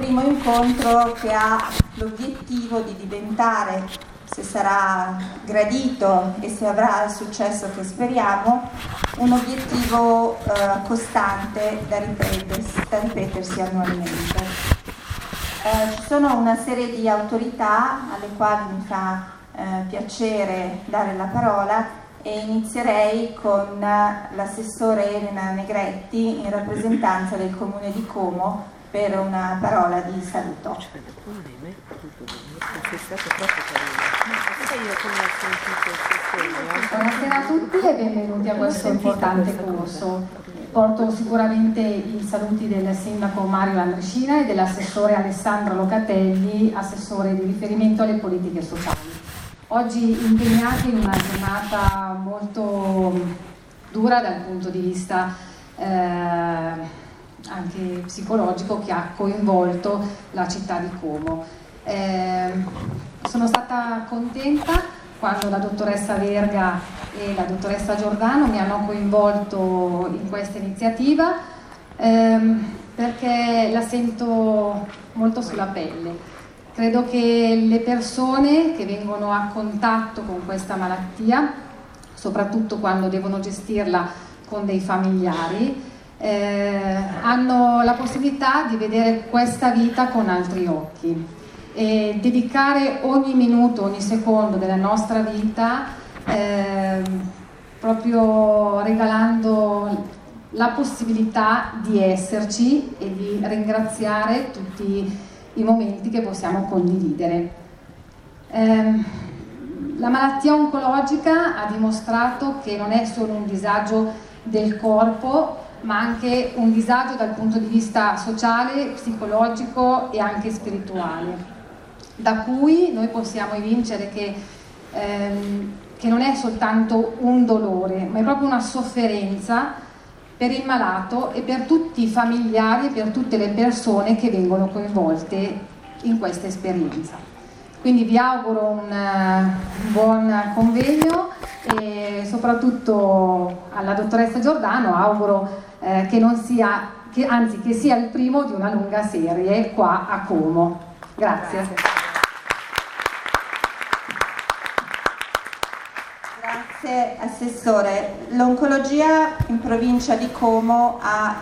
primo incontro che ha l'obiettivo di diventare, se sarà gradito e se avrà il successo che speriamo, un obiettivo costante da ripetersi annualmente. Ci sono una serie di autorità alle quali mi fa piacere dare la parola e inizierei con l'assessore Elena Negretti in rappresentanza del Comune di Como per una parola di saluto. Buonasera a tutti e benvenuti a questo importante corso. Porto sicuramente i saluti del sindaco Mario Landresina e dell'assessore Alessandro Locatelli, assessore di riferimento alle politiche sociali. Oggi impegnati in una giornata molto dura dal punto di vista anche psicologico, che ha coinvolto la città di Como. Sono stata contenta quando la dottoressa Verga e la dottoressa Giordano mi hanno coinvolto in questa iniziativa perché la sento molto sulla pelle. Credo che le persone che vengono a contatto con questa malattia, soprattutto quando devono gestirla con dei familiari, hanno la possibilità di vedere questa vita con altri occhi e dedicare ogni minuto, ogni secondo della nostra vita proprio regalando la possibilità di esserci e di ringraziare tutti i momenti che possiamo condividere. La malattia oncologica ha dimostrato che non è solo un disagio del corpo, ma anche un disagio dal punto di vista sociale, psicologico e anche spirituale, da cui noi possiamo evincere che non è soltanto un dolore, ma è proprio una sofferenza per il malato e per tutti i familiari e per tutte le persone che vengono coinvolte in questa esperienza. Quindi vi auguro un buon convegno e soprattutto alla dottoressa Giordano auguro che sia il primo di una lunga serie qua a Como. Grazie. Grazie Assessore. L'oncologia in provincia di Como ha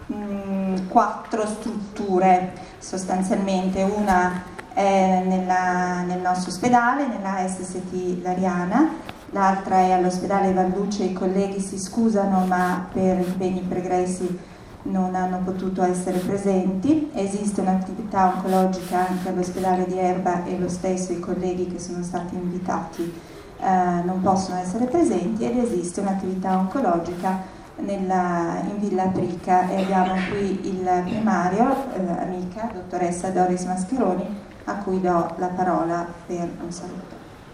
4 strutture sostanzialmente. Una è nel nostro ospedale, nella SST Lariana, l'altra è all'ospedale Valluce. I colleghi si scusano ma per impegni pregressi non hanno potuto essere presenti. Esiste un'attività oncologica anche all'ospedale di Erba e lo stesso i colleghi che sono stati invitati non possono essere presenti, ed esiste un'attività oncologica in Villa Prica e abbiamo qui il primario, amica, dottoressa Doris Mascheroni, a cui do la parola per un saluto.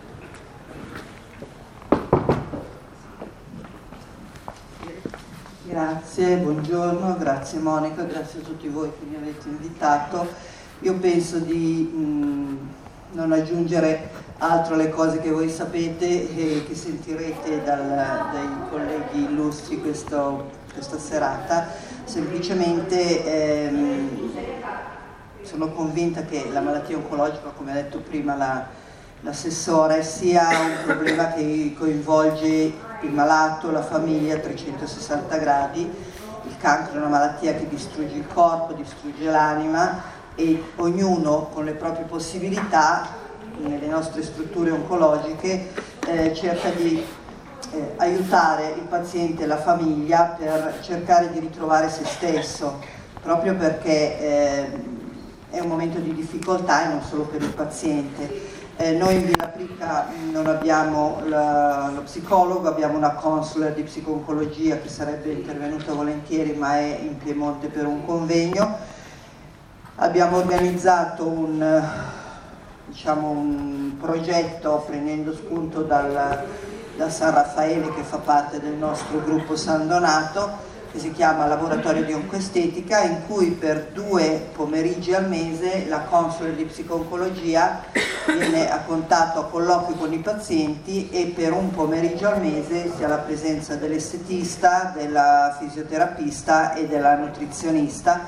Grazie, buongiorno, grazie Monica, grazie a tutti voi che mi avete invitato. Io penso di non aggiungere altro alle cose che voi sapete e che sentirete dai colleghi illustri questa serata. Semplicemente sono convinta che la malattia oncologica, come ha detto prima l'assessore, sia un problema che coinvolge il malato, la famiglia a 360 gradi. Il cancro è una malattia che distrugge il corpo, distrugge l'anima e ognuno con le proprie possibilità nelle nostre strutture oncologiche cerca di aiutare il paziente e la famiglia per cercare di ritrovare se stesso, proprio perché è un momento di difficoltà e non solo per il paziente. Noi in Villa Prica non abbiamo lo psicologo, abbiamo una consular di psico-oncologia che sarebbe intervenuta volentieri ma è in Piemonte per un convegno. Abbiamo organizzato un progetto prendendo spunto da San Raffaele, che fa parte del nostro gruppo San Donato, che si chiama Laboratorio di Oncoestetica, in cui per 2 pomeriggi al mese la consular di psico-oncologia viene a contatto, a colloqui con i pazienti, e per un pomeriggio al mese si ha la presenza dell'estetista, della fisioterapista e della nutrizionista,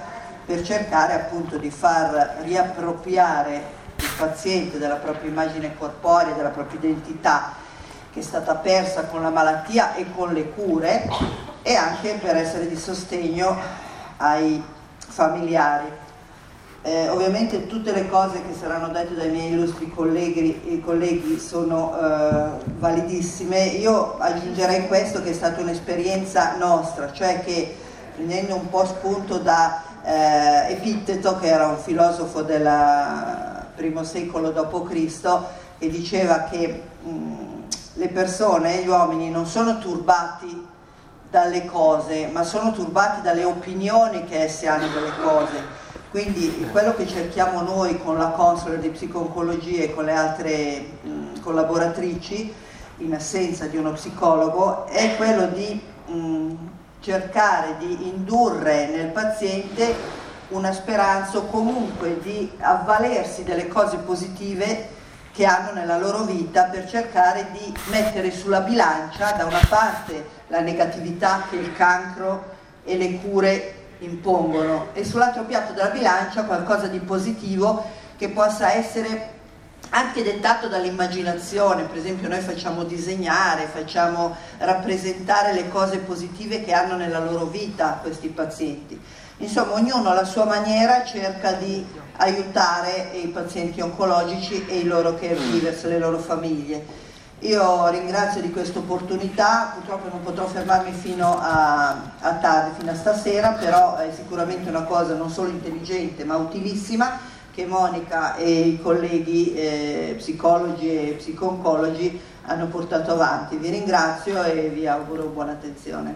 per cercare appunto di far riappropriare il paziente della propria immagine corporea, della propria identità che è stata persa con la malattia e con le cure, e anche per essere di sostegno ai familiari. Ovviamente tutte le cose che saranno dette dai miei illustri colleghi sono validissime. Io aggiungerei questo, che è stata un'esperienza nostra, cioè che, prendendo un po' spunto da Epitteto, che era un filosofo del I secolo d.C., che diceva che le persone, gli uomini, non sono turbati dalle cose, ma sono turbati dalle opinioni che esse hanno delle cose. Quindi quello che cerchiamo noi con la consulor di psico-oncologia e con le altre collaboratrici, in assenza di uno psicologo, è quello di cercare di indurre nel paziente una speranza, o comunque di avvalersi delle cose positive che hanno nella loro vita, per cercare di mettere sulla bilancia da una parte la negatività che il cancro e le cure impongono, e sull'altro piatto della bilancia qualcosa di positivo che possa essere anche dettato dall'immaginazione. Per esempio, noi facciamo disegnare, facciamo rappresentare le cose positive che hanno nella loro vita questi pazienti. Insomma, ognuno alla sua maniera cerca di aiutare i pazienti oncologici e i loro caregivers, le loro famiglie. Io ringrazio di questa opportunità, purtroppo non potrò fermarmi fino a tardi, fino a stasera, però è sicuramente una cosa non solo intelligente ma utilissima, che Monica e i colleghi psicologi e psico-oncologi hanno portato avanti. Vi ringrazio e vi auguro buona attenzione.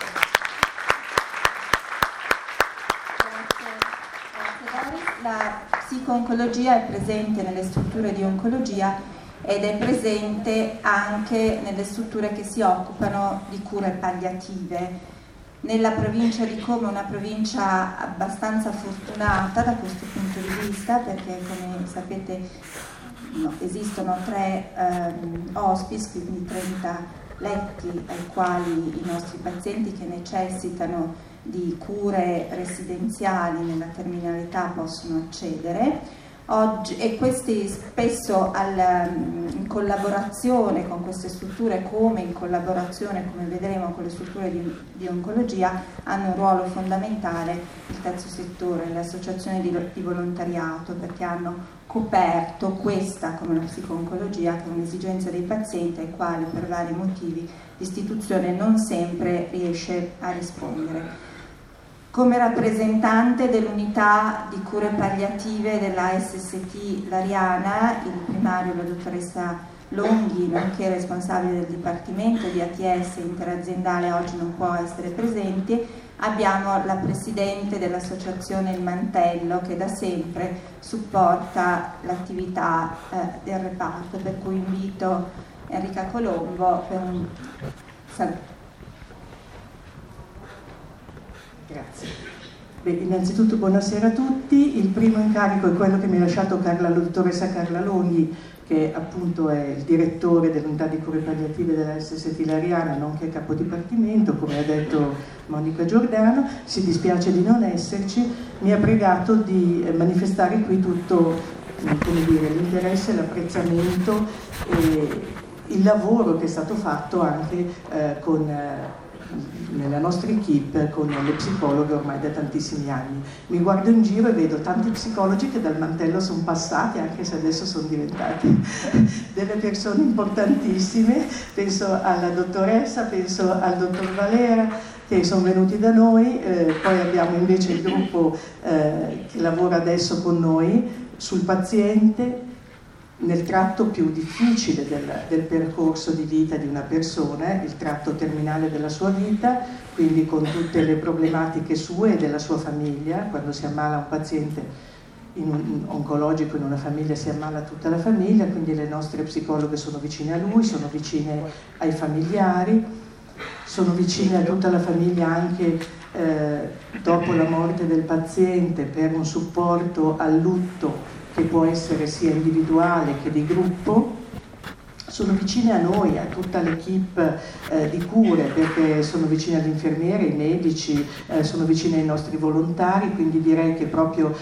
Grazie Doris. La psico-oncologia è presente nelle strutture di oncologia ed è presente anche nelle strutture che si occupano di cure palliative. Nella provincia di Como, una provincia abbastanza fortunata da questo punto di vista, perché come sapete esistono 3 hospice, quindi 30 letti ai quali i nostri pazienti che necessitano di cure residenziali nella terminalità possono accedere. Oggi, e questi spesso in collaborazione con queste strutture, come in collaborazione, come vedremo, con le strutture di oncologia, hanno un ruolo fondamentale il terzo settore, le associazioni di volontariato, perché hanno coperto questa, come la psico-oncologia, che è un'esigenza dei pazienti ai quali per vari motivi l'istituzione non sempre riesce a rispondere. Come rappresentante dell'unità di cure palliative della SST Lariana, il primario, la dottoressa Longhi, nonché responsabile del Dipartimento di ATS interaziendale, oggi non può essere presente. Abbiamo la presidente dell'associazione Il Mantello, che da sempre supporta l'attività del reparto, per cui invito Enrica Colombo per un saluto. Grazie. Beh, innanzitutto buonasera a tutti. Il primo incarico è quello che mi ha lasciato la dottoressa Carla Longhi, che appunto è il direttore dell'unità di cure palliative della SST Lariana, nonché capo dipartimento, come ha detto Monica Giordano. Si dispiace di non esserci, mi ha pregato di manifestare qui tutto, come dire, l'interesse, l'apprezzamento e il lavoro che è stato fatto anche nella nostra equipe con le psicologhe ormai da tantissimi anni. Mi guardo in giro e vedo tanti psicologi che dal mantello sono passati, anche se adesso sono diventati delle persone importantissime. Penso alla dottoressa, penso al dottor Valera, che sono venuti da noi. Poi abbiamo invece il gruppo che lavora adesso con noi sul paziente, nel tratto più difficile del percorso di vita di una persona, il tratto terminale della sua vita, quindi con tutte le problematiche sue e della sua famiglia. Quando si ammala un paziente oncologico in una famiglia, si ammala tutta la famiglia, quindi le nostre psicologhe sono vicine a lui, sono vicine ai familiari, sono vicine a tutta la famiglia anche dopo la morte del paziente, per un supporto al lutto che può essere sia individuale che di gruppo. sono vicine a noi, a tutta l'equipe di cure, perché sono vicine agli infermieri, ai medici, sono vicine ai nostri volontari, quindi direi che proprio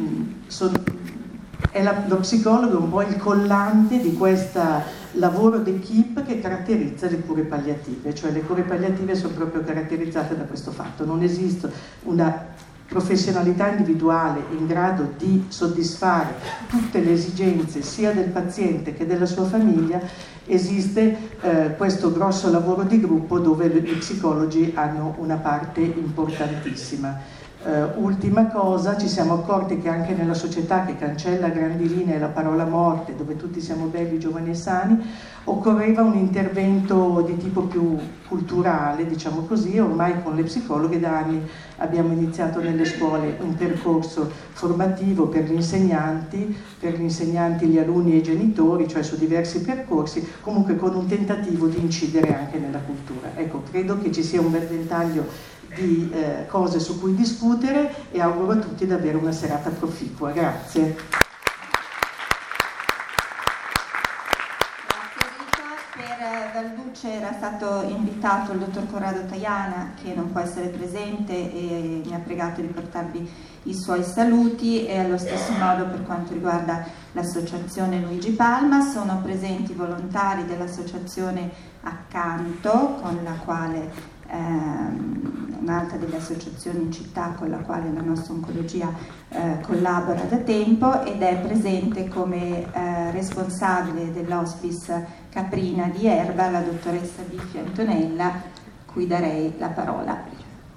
lo psicologo è un po' il collante di questo lavoro d'equipe che caratterizza le cure palliative, cioè le cure palliative sono proprio caratterizzate da questo fatto, non esiste una professionalità individuale in grado di soddisfare tutte le esigenze sia del paziente che della sua famiglia, esiste questo grosso lavoro di gruppo dove gli psicologi hanno una parte importantissima. Ultima cosa, ci siamo accorti che anche nella società che cancella a grandi linee la parola morte, dove tutti siamo belli, giovani e sani, occorreva un intervento di tipo più culturale, diciamo così. Ormai con le psicologhe da anni abbiamo iniziato nelle scuole un percorso formativo per gli insegnanti, gli alunni e i genitori, cioè su diversi percorsi, comunque con un tentativo di incidere anche nella cultura. Ecco, credo che ci sia un bel ventaglio di cose su cui discutere e auguro a tutti di avere una serata proficua. Grazie. Per Valduce era stato invitato il dottor Corrado Tajana, che non può essere presente e mi ha pregato di portarvi i suoi saluti, e allo stesso modo per quanto riguarda l'associazione Luigi Palma sono presenti volontari dell'associazione Accanto, con la quale un'altra delle associazioni in città con la quale la nostra oncologia collabora da tempo, ed è presente come responsabile dell'hospice Caprina di Erba la dottoressa Biffi Antonella, cui darei la parola.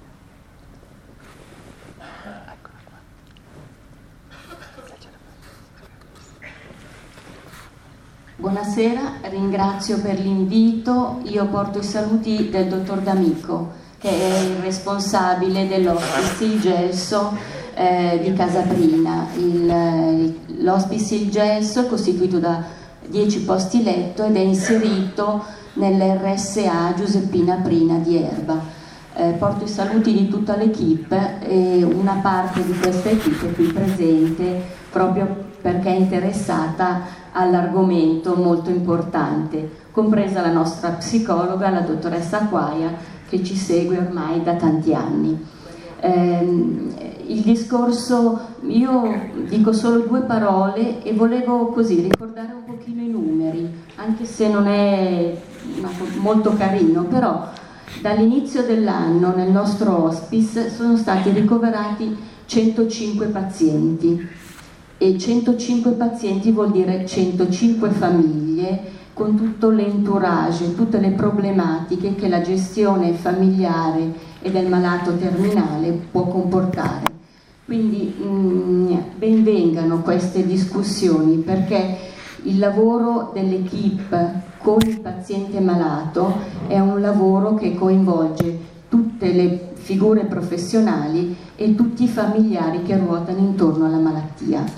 Buonasera, ringrazio per l'invito. Io porto i saluti del dottor D'Amico, che è il responsabile dell'hospice Il Gelso di Casaprina. L'hospice Il Gelso è costituito da 10 posti letto ed è inserito nell'RSA Giuseppina Prina di Erba. Porto i saluti di tutta l'equipe e una parte di questa equipe è qui presente proprio perché è interessata all'argomento molto importante, compresa la nostra psicologa, la dottoressa Acquaia, che ci segue ormai da tanti anni. Il discorso, io dico solo 2 parole e volevo così ricordare un pochino i numeri, anche se non è molto carino, però dall'inizio dell'anno nel nostro hospice sono stati ricoverati 105 pazienti. E 105 pazienti vuol dire 105 famiglie con tutto l'entourage, tutte le problematiche che la gestione familiare e del malato terminale può comportare. Quindi ben vengano queste discussioni, perché il lavoro dell'equipe con il paziente malato è un lavoro che coinvolge tutte le figure professionali e tutti i familiari che ruotano intorno alla malattia.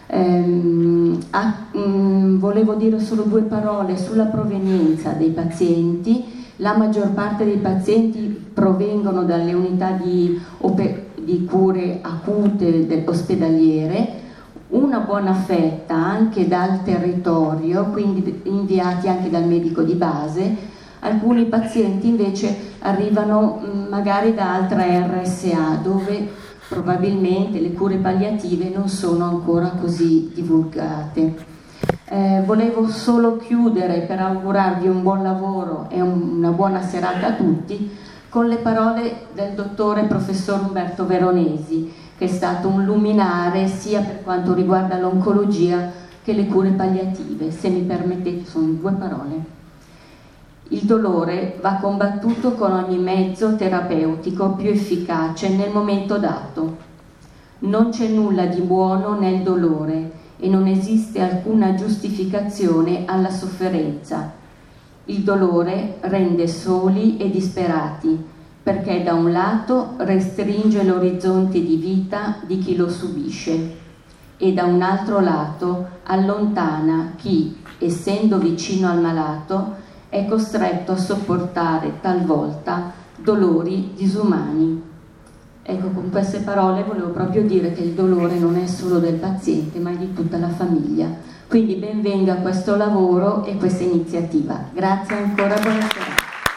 Volevo dire solo 2 parole sulla provenienza dei pazienti. La maggior parte dei pazienti provengono dalle unità di cure acute ospedaliere, una buona fetta anche dal territorio, quindi inviati anche dal medico di base. Alcuni pazienti invece arrivano magari da altra RSA, dove probabilmente le cure palliative non sono ancora così divulgate. Volevo solo chiudere per augurarvi un buon lavoro e una buona serata a tutti con le parole del dottore professor Umberto Veronesi, che è stato un luminare sia per quanto riguarda l'oncologia che le cure palliative. Se mi permettete, sono 2 parole. Il dolore va combattuto con ogni mezzo terapeutico più efficace nel momento dato. Non c'è nulla di buono nel dolore e non esiste alcuna giustificazione alla sofferenza. Il dolore rende soli e disperati, perché da un lato restringe l'orizzonte di vita di chi lo subisce e da un altro lato allontana chi, essendo vicino al malato, è costretto a sopportare talvolta dolori disumani. Ecco, con queste parole volevo proprio dire che il dolore non è solo del paziente, ma è di tutta la famiglia. Quindi ben venga questo lavoro e questa iniziativa. Grazie ancora, buonasera.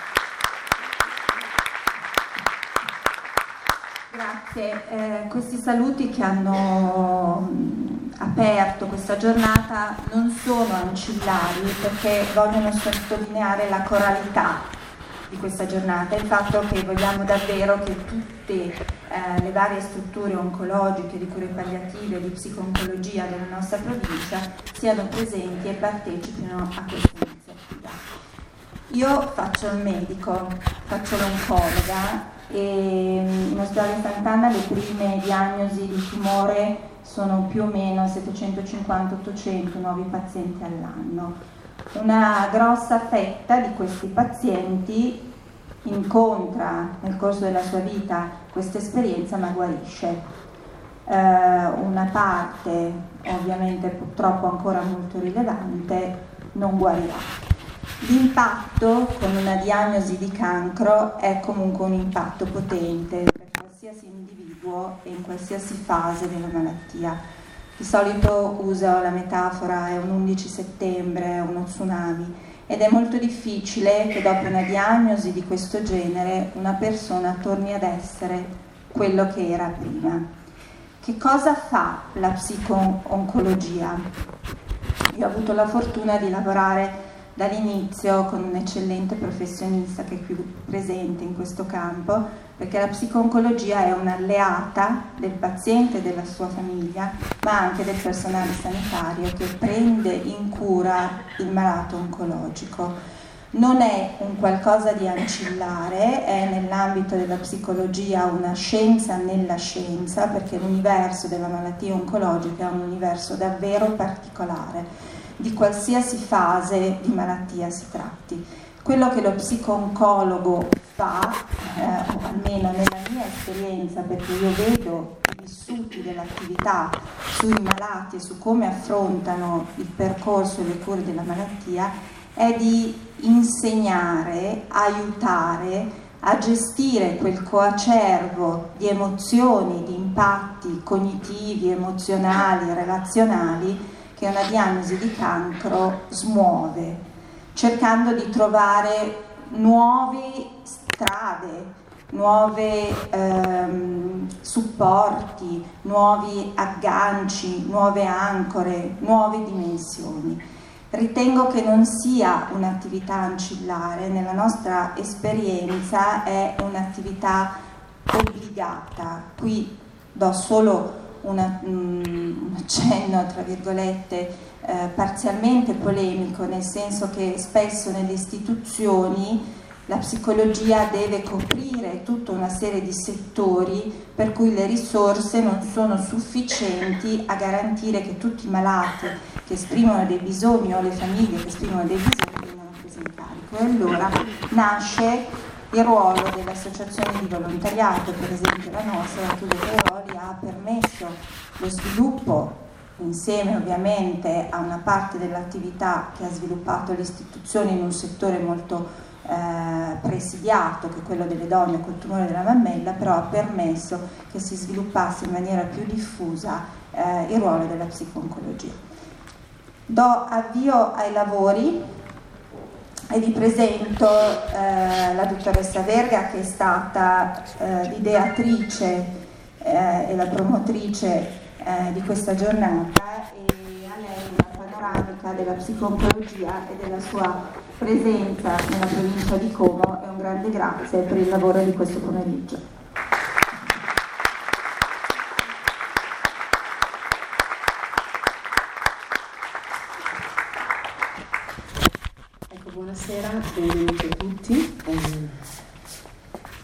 Grazie. Questi saluti che hanno aperto questa giornata non sono ancillari, perché vogliono sottolineare la coralità di questa giornata, il fatto che vogliamo davvero che tutte le varie strutture oncologiche, di cure palliative, di psiconcologia della nostra provincia siano presenti e partecipino a questa iniziativa. Io faccio il medico, faccio l'oncologa e in ospedale Sant'Anna le prime diagnosi di tumore sono più o meno 750-800 nuovi pazienti all'anno. Una grossa fetta di questi pazienti incontra nel corso della sua vita questa esperienza ma guarisce. Una parte, ovviamente purtroppo ancora molto rilevante, non guarirà. L'impatto con una diagnosi di cancro è comunque un impatto potente per qualsiasi individuo e in qualsiasi fase della malattia. Di solito uso la metafora, è un 11 settembre, è uno tsunami, ed è molto difficile che dopo una diagnosi di questo genere una persona torni ad essere quello che era prima. Che cosa fa la psico-oncologia? Io ho avuto la fortuna di lavorare dall'inizio con un eccellente professionista che è qui presente in questo campo, perché la psico-oncologia è un'alleata del paziente e della sua famiglia, ma anche del personale sanitario che prende in cura il malato oncologico. Non è un qualcosa di ancillare, è nell'ambito della psicologia una scienza nella scienza, perché l'universo della malattia oncologica è un universo davvero particolare, di qualsiasi fase di malattia si tratti. Quello che lo psico-oncologo fa, o almeno nella mia esperienza, perché io vedo i vissuti dell'attività sui malati e su come affrontano il percorso e le cure della malattia, è di insegnare, aiutare a gestire quel coacervo di emozioni, di impatti cognitivi, emozionali, relazionali che una diagnosi di cancro smuove, cercando di trovare nuove strade, nuovi supporti, nuovi agganci, nuove ancore, nuove dimensioni. Ritengo che non sia un'attività ancillare, nella nostra esperienza è un'attività obbligata. Qui do solo un accenno, tra virgolette, parzialmente polemico, nel senso che spesso nelle istituzioni la psicologia deve coprire tutta una serie di settori per cui le risorse non sono sufficienti a garantire che tutti i malati che esprimono dei bisogni o le famiglie che esprimono dei bisogni vengano presi in carico. E allora nasce il ruolo delle associazioni di volontariato, per esempio la nostra, la Tulle Teroli, ha permesso lo sviluppo, insieme ovviamente a una parte dell'attività che ha sviluppato l'istituzione in un settore molto presidiato, che è quello delle donne col tumore della mammella, però ha permesso che si sviluppasse in maniera più diffusa il ruolo della psico-oncologia. Do avvio ai lavori e vi presento la dottoressa Verga, che è stata l'ideatrice e la promotrice di questa giornata, e a lei una panoramica della psico-oncologia e della sua presenza nella provincia di Como, e un grande grazie per il lavoro di questo pomeriggio. Ecco, buonasera, benvenuti a tutti.